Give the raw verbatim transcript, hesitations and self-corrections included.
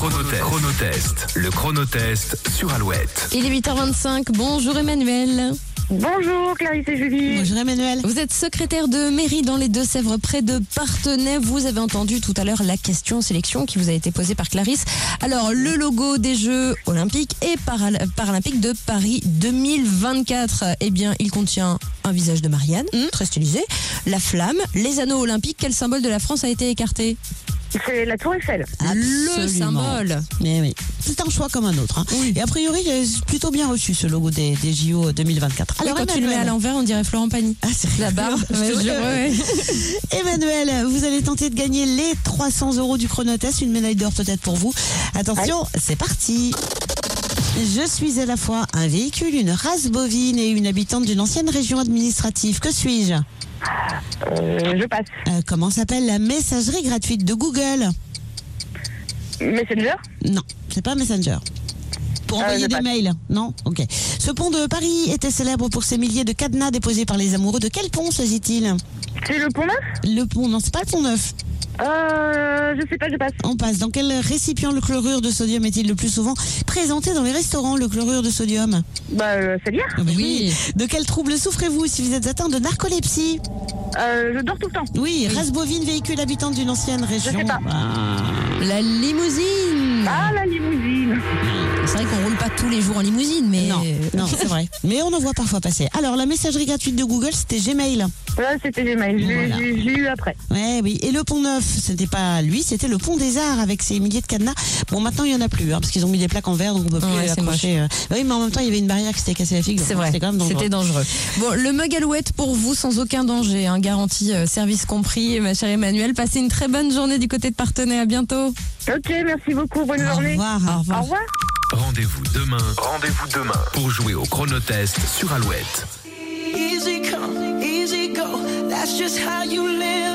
chronotest. Chronotest. Le chronotest sur Alouette. Il est huit heures vingt-cinq. Bonjour Emmanuel. Bonjour Clarisse et Julie. Bonjour Emmanuel. Vous êtes secrétaire de mairie dans les Deux-Sèvres près de Parthenay. Vous avez entendu tout à l'heure la question sélection qui vous a été posée par Clarisse. Alors, le logo des Jeux Olympiques et Paral- Paralympiques de Paris deux mille vingt-quatre, eh bien, il contient un visage de Marianne, mmh. très stylisé, la flamme, les anneaux olympiques. Quel symbole de la France a été écarté ? C'est la Tour Eiffel. Le symbole. Mais oui, c'est un choix comme un autre. Hein. Oui. Et a priori, il est plutôt bien reçu ce logo des, des J O deux mille vingt-quatre. Alors, oui, quand tu le mets à l'envers, on dirait Florent Pagny. Ah, c'est la barbe. Je te jure, ouais. Emmanuel, vous allez tenter de gagner les trois cents euros du chronotest, une médaille d'or peut-être pour vous. Attention, ouais. C'est parti. Je suis à la fois un véhicule, une race bovine et une habitante d'une ancienne région administrative. Que suis-je ? Euh, je passe. Euh, comment s'appelle la messagerie gratuite de Google ? Messenger ? Non, c'est pas Messenger. Pour envoyer euh, des passe. mails ? Non ? Ok. Ce pont de Paris était célèbre pour ses milliers de cadenas déposés par les amoureux. De quel pont s'agit-il ? C'est le pont neuf ? Le pont, non, c'est pas le pont neuf. Euh, je sais pas, je passe. On passe. Dans quel récipient le chlorure de sodium est-il le plus souvent présenté dans les restaurants, le chlorure de sodium ? Bah, euh, c'est bien. Ah ben Oui. oui. De quel trouble souffrez-vous si vous êtes atteint de narcolepsie ? Euh, je dors tout le temps. Oui, race bovine, véhicule habitante d'une ancienne région. Je sais pas. Ah. La limousine. Ah, la limousine. C'est vrai qu'on roule pas tous les jours en limousine, mais... Non, non, c'est vrai. Mais on en voit parfois passer. Alors, la messagerie gratuite de Google, c'était Gmail. Ouais, c'était Gmail. Je l'ai Voilà. je l'ai eu après. Ouais, oui. Et le pont neuf, c'était pas lui, c'était le pont des Arts avec ses milliers de cadenas. Bon, maintenant, il y en a plus, hein, parce qu'ils ont mis des plaques en verre, donc on peut plus Ouais, les c'est accrocher. euh. Oui, mais en même temps, il y avait une barrière qui s'était cassée la figure. C'est donc vrai, C'était quand même dangereux. c'était dangereux. Bon, le mug Alouette pour vous sans aucun danger, hein, garantie euh, service compris. Et ma chère Emmanuelle, passez une très bonne journée du côté de Parthenay. À bientôt. Ok, merci beaucoup. Bonne Au journée. revoir. Au revoir. Au revoir. Rendez-vous demain. Rendez-vous demain pour jouer au chronotest sur Alouette. Easy come, easy go. That's just how you live.